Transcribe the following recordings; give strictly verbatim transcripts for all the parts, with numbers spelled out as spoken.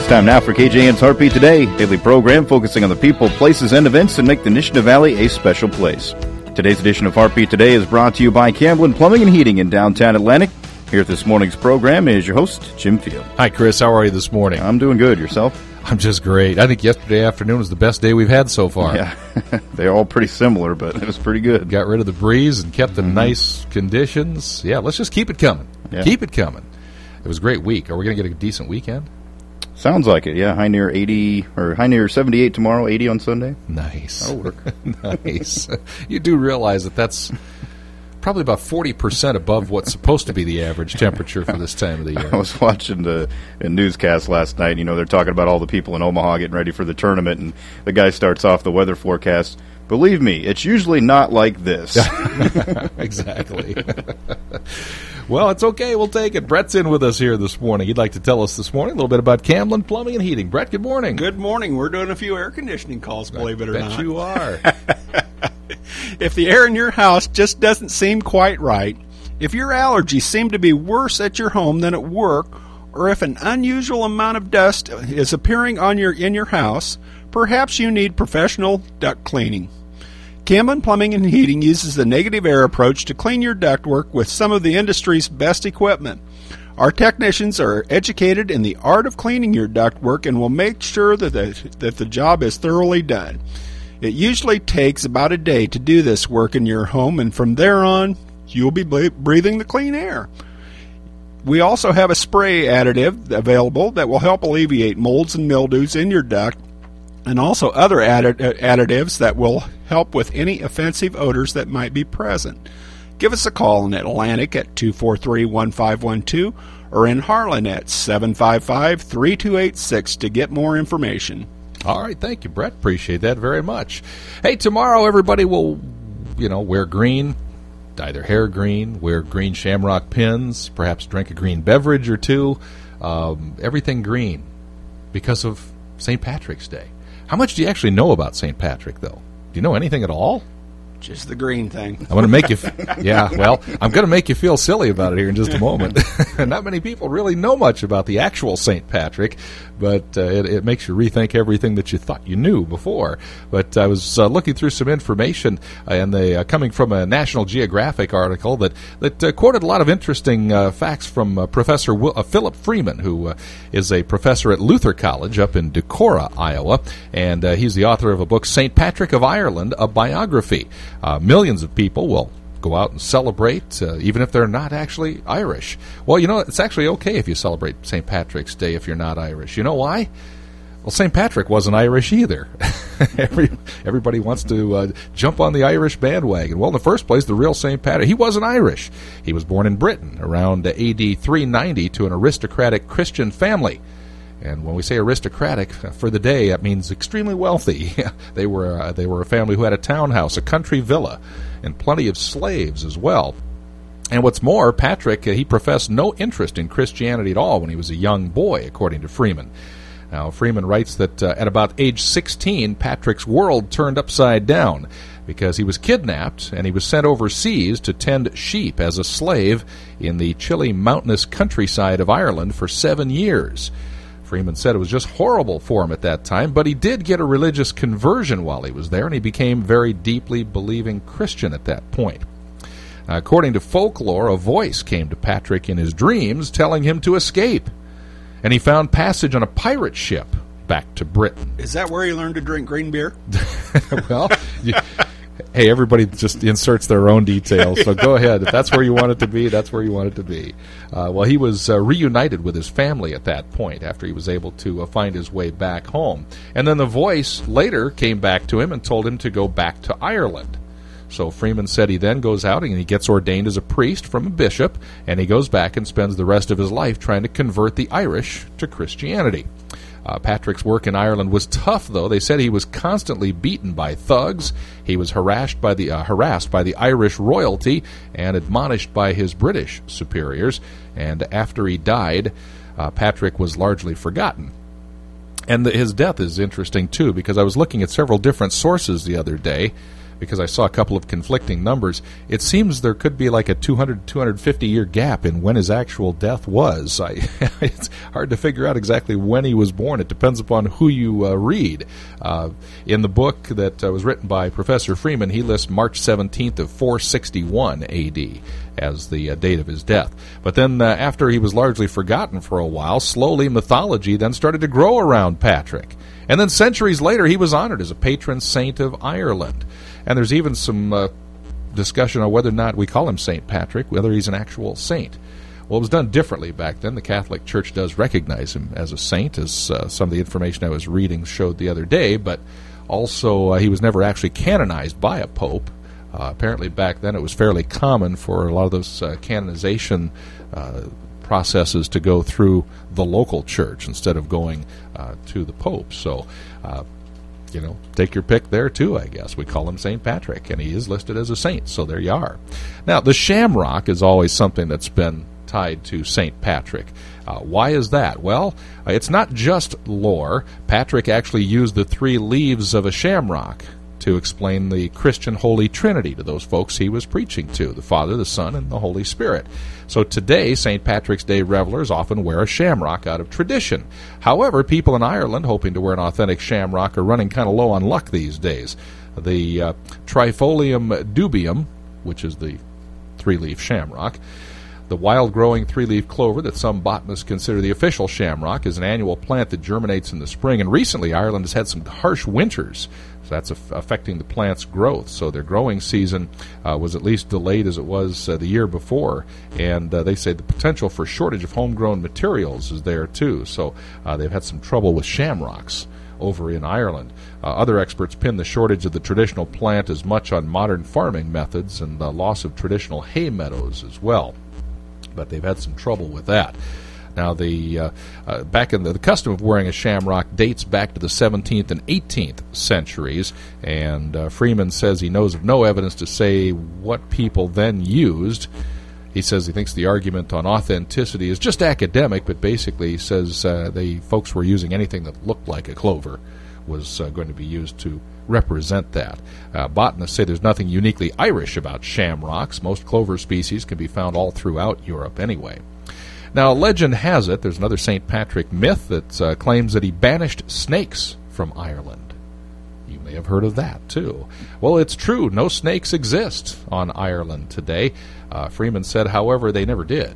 It's time now for K J N's Heartbeat Today, daily program focusing on the people, places, and events that make the Nishna Valley a special place. Today's edition of Heartbeat Today is brought to you by Camblin Plumbing and Heating in downtown Atlantic. Here at this morning's program is your host, Jim Field. Hi, Chris. How are you this morning? I'm doing good. Yourself? I'm just great. I think yesterday afternoon was the best day we've had so far. Yeah, they're all pretty similar, but it was pretty good. Got rid of the breeze and kept the mm-hmm. nice conditions. Yeah, let's just keep it coming. Yeah. Keep it coming. It was a great week. Are we going to get a decent weekend? Sounds like it, yeah. High near eighty, or high near seventy-eight tomorrow, eighty on Sunday. Nice. That'll work. Nice. You do realize that that's probably about forty percent above what's supposed to be the average temperature for this time of the year. I was watching the a newscast last night. You know, they're talking about all the people in Omaha getting ready for the tournament, and the guy starts off the weather forecast. Believe me, it's usually not like this. Exactly. Well, it's okay. We'll take it. Brett's in with us here this morning. He'd like to tell us this morning a little bit about Camblin Plumbing and Heating. Brett, good morning. Good morning. We're doing a few air conditioning calls, believe it or not. I bet you are. If the air in your house just doesn't seem quite right, if your allergies seem to be worse at your home than at work, or if an unusual amount of dust is appearing on your in your house, perhaps you need professional duct cleaning. Camblin Plumbing and Heating uses the negative air approach to clean your ductwork with some of the industry's best equipment. Our technicians are educated in the art of cleaning your ductwork and will make sure that the, that the job is thoroughly done. It usually takes about a day to do this work in your home, and from there on, you'll be breathing the clean air. We also have a spray additive available that will help alleviate molds and mildews in your duct, and also other addi- additives that will help with any offensive odors that might be present. Give us a call in Atlantic at two four three, one five one two or in Harlan at seven five five, three two eight six to get more information. All right, thank you, Brett. Appreciate that very much. Hey, tomorrow everybody will, you know, wear green, dye their hair green, wear green shamrock pins, perhaps drink a green beverage or two, um, everything green because of Saint Patrick's Day. How much do you actually know about Saint Patrick, though? Do you know anything at all? Just the green thing. I'm going to make you, f- yeah, well, I'm going to make you feel silly about it here in just a moment. Not many people really know much about the actual Saint Patrick, but uh, it, it makes you rethink everything that you thought you knew before. But I was uh, looking through some information, uh, and they uh, coming from a National Geographic article that, that uh, quoted a lot of interesting uh, facts from uh, Professor Will, uh, Philip Freeman, who uh, is a professor at Luther College up in Decorah, Iowa, and uh, he's the author of a book, Saint Patrick of Ireland, a biography. Uh, millions of people will go out and celebrate, uh, even if they're not actually Irish. Well, you know, it's actually okay if you celebrate Saint Patrick's Day if you're not Irish. You know why? Well, Saint Patrick wasn't Irish either. Every, everybody wants to uh, jump on the Irish bandwagon. Well, in the first place, the real Saint Patrick, he wasn't Irish. He was born in Britain around A D three ninety to an aristocratic Christian family. And when we say aristocratic, for the day, that means extremely wealthy. they were uh, they were a family who had a townhouse, a country villa, and plenty of slaves as well. And what's more, Patrick, uh, he professed no interest in Christianity at all when he was a young boy, according to Freeman. Now, Freeman writes that uh, at about age sixteen, Patrick's world turned upside down because he was kidnapped and he was sent overseas to tend sheep as a slave in the chilly mountainous countryside of Ireland for seven years. Freeman said it was just horrible for him at that time, but he did get a religious conversion while he was there, and he became very deeply believing Christian at that point. Now, according to folklore, a voice came to Patrick in his dreams telling him to escape, and he found passage on a pirate ship back to Britain. Is that where he learned to drink green beer? Well, you, hey, everybody just inserts their own details, so go ahead. If that's where you want it to be, that's where you want it to be. Uh, well, he was uh, reunited with his family at that point after he was able to uh, find his way back home. And then the voice later came back to him and told him to go back to Ireland. So Freeman said he then goes out and he gets ordained as a priest from a bishop, and he goes back and spends the rest of his life trying to convert the Irish to Christianity. Uh, Patrick's work in Ireland was tough, though. They said he was constantly beaten by thugs. He was harassed by the uh, harassed by the Irish royalty and admonished by his British superiors. And after he died, uh, Patrick was largely forgotten. And the, his death is interesting, too, because I was looking at several different sources the other day, because I saw a couple of conflicting numbers. It seems there could be like a two hundred, two hundred fifty year gap in when his actual death was. I, it's hard to figure out exactly when he was born. It depends upon who you uh, read. Uh, in the book that uh, was written by Professor Freeman, he lists March seventeenth of four sixty-one A D as the uh, date of his death. But then uh, after he was largely forgotten for a while, slowly mythology then started to grow around Patrick. And then centuries later, he was honored as a patron saint of Ireland. And there's even some uh, discussion on whether or not we call him Saint Patrick, whether he's an actual saint. Well, it was done differently back then. The Catholic Church does recognize him as a saint, as uh, some of the information I was reading showed the other day, but also uh, he was never actually canonized by a pope. Uh, apparently back then it was fairly common for a lot of those uh, canonization uh, processes to go through the local church instead of going uh, to the pope. So, uh, you know, take your pick there too, I guess. We call him Saint Patrick, and he is listed as a saint, so there you are. Now, the shamrock is always something that's been tied to Saint Patrick. Uh, why is that? Well, uh, it's not just lore. Patrick actually used the three leaves of a shamrock to explain the Christian Holy Trinity to those folks he was preaching to, the Father, the Son, and the Holy Spirit. So today, Saint Patrick's Day revelers often wear a shamrock out of tradition. However, people in Ireland hoping to wear an authentic shamrock are running kind of low on luck these days. The uh, Trifolium dubium, which is the three-leaf shamrock, the wild-growing three-leaf clover that some botanists consider the official shamrock, is an annual plant that germinates in the spring. And recently, Ireland has had some harsh winters, so that's af- affecting the plant's growth. So their growing season uh, was at least delayed as it was uh, the year before. And uh, they say the potential for shortage of homegrown materials is there, too. So uh, they've had some trouble with shamrocks over in Ireland. Uh, other experts pin the shortage of the traditional plant as much on modern farming methods and the loss of traditional hay meadows as well. But they've had some trouble with that. Now, the uh, uh, back in the, the custom of wearing a shamrock dates back to the seventeenth and eighteenth centuries, and uh, Freeman says he knows of no evidence to say what people then used. He says he thinks the argument on authenticity is just academic, but basically he says uh, the folks were using anything that looked like a clover was uh, going to be used to represent that. Uh, botanists say there's nothing uniquely Irish about shamrocks. Most clover species can be found all throughout Europe anyway. Now, legend has it, there's another Saint Patrick myth that uh, claims that he banished snakes from Ireland. You may have heard of that, too. Well, it's true. No snakes exist on Ireland today. Uh, Freeman said, however, they never did.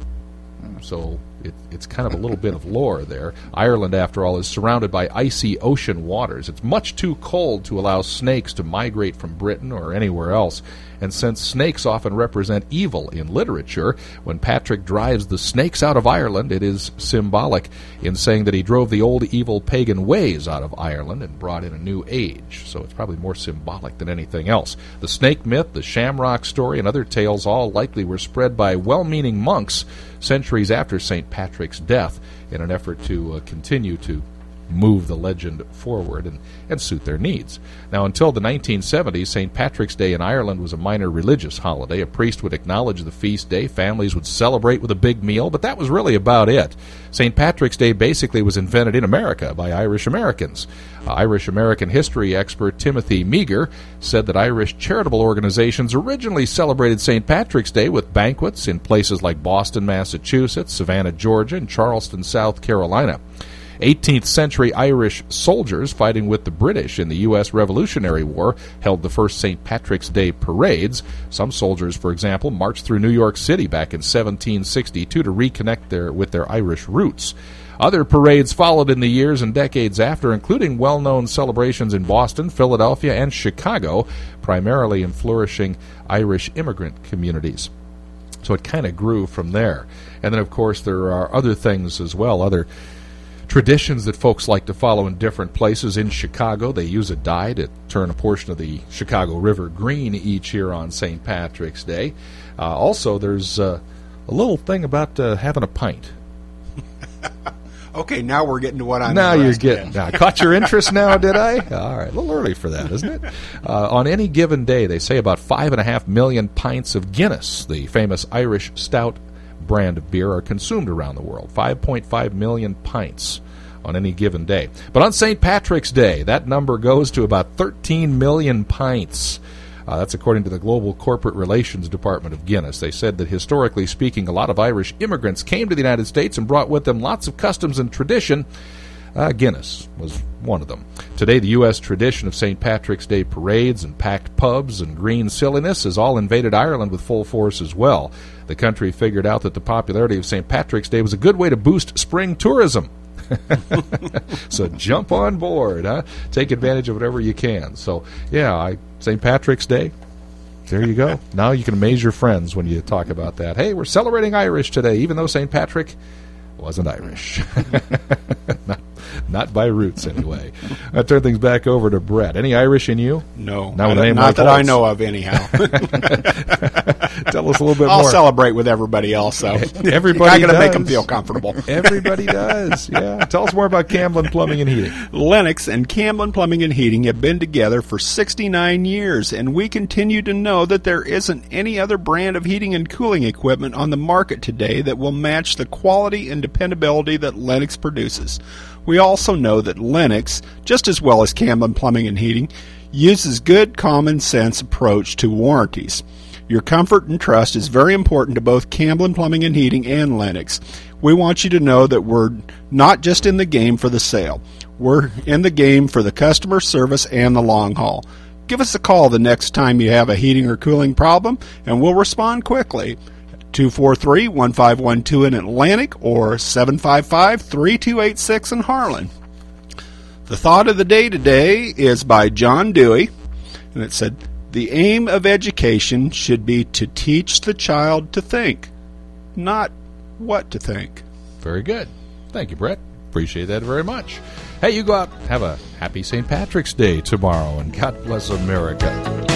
So it, it's kind of a little bit of lore there. Ireland, after all, is surrounded by icy ocean waters. It's much too cold to allow snakes to migrate from Britain or anywhere else. And since snakes often represent evil in literature, when Patrick drives the snakes out of Ireland, it is symbolic in saying that he drove the old evil pagan ways out of Ireland and brought in a new age. So it's probably more symbolic than anything else. The snake myth, the shamrock story, and other tales all likely were spread by well-meaning monks centuries after Saint Patrick's death in an effort to uh, continue to move the legend forward and, and suit their needs. Now, until the nineteen seventies, Saint Patrick's Day in Ireland was a minor religious holiday. A priest would acknowledge the feast day. Families would celebrate with a big meal, but that was really about it. Saint Patrick's Day basically was invented in America by Irish Americans. Uh, Irish American history expert Timothy Meagher said that Irish charitable organizations originally celebrated Saint Patrick's Day with banquets in places like Boston, Massachusetts, Savannah, Georgia, and Charleston, South Carolina. eighteenth century Irish soldiers fighting with the British in the U S Revolutionary War held the first Saint Patrick's Day parades. Some soldiers, for example, marched through New York City back in seventeen sixty-two to reconnect their, with their Irish roots. Other parades followed in the years and decades after, including well-known celebrations in Boston, Philadelphia, and Chicago, primarily in flourishing Irish immigrant communities. So it kind of grew from there. And then, of course, there are other things as well, other traditions that folks like to follow in different places. In Chicago, they use a dye to turn a portion of the Chicago River green each year on Saint Patrick's Day. Uh, also, there's uh, a little thing about uh, having a pint. Okay, now we're getting to what I'm Now you're interested getting. in. Now, I caught your interest now, did I? All right, a little early for that, isn't it? Uh, on any given day, they say about five and a half million pints of Guinness, the famous Irish stout brand of beer, are consumed around the world. five point five million pints on any given day. But on Saint Patrick's Day, that number goes to about thirteen million pints. Uh, that's according to the Global Corporate Relations Department of Guinness. They said that historically speaking, a lot of Irish immigrants came to the United States and brought with them lots of customs and tradition. Uh, Guinness was one of them. Today, the U S tradition of Saint Patrick's Day parades and packed pubs and green silliness has all invaded Ireland with full force as well. The country figured out that the popularity of Saint Patrick's Day was a good way to boost spring tourism. So jump on board, huh? Take advantage of whatever you can. So, yeah, I, Saint Patrick's Day, there you go. Now you can amaze your friends when you talk about that. Hey, we're celebrating Irish today, even though Saint Patrick wasn't Irish. not, not by roots, anyway. I turn things back over to Brett. Any Irish in you? No, not, with not, a name not like that Holtz. I know of, anyhow. Tell us a little bit I'll more. I'll celebrate with everybody else, so Everybody I got to does. make them feel comfortable. Everybody does. Yeah. Tell us more about Camblin Plumbing and Heating. Lennox and Camblin Plumbing and Heating have been together for sixty-nine years, and we continue to know that there isn't any other brand of heating and cooling equipment on the market today that will match the quality and dependability that Lennox produces. We also know that Lennox, just as well as Camblin Plumbing and Heating, uses good common sense approach to warranties. Your comfort and trust is very important to both Camblin Plumbing and Heating and Lennox. We want you to know that we're not just in the game for the sale. We're in the game for the customer service and the long haul. Give us a call the next time you have a heating or cooling problem, and we'll respond quickly. two four three, one five one two in Atlantic or seven five five, three two eight six in Harlan. The thought of the day today is by John Dewey, and it said, "The aim of education should be to teach the child to think, not what to think." Very good. Thank you, Brett. Appreciate that very much. Hey, you go out, have a happy Saint Patrick's Day tomorrow, and God bless America.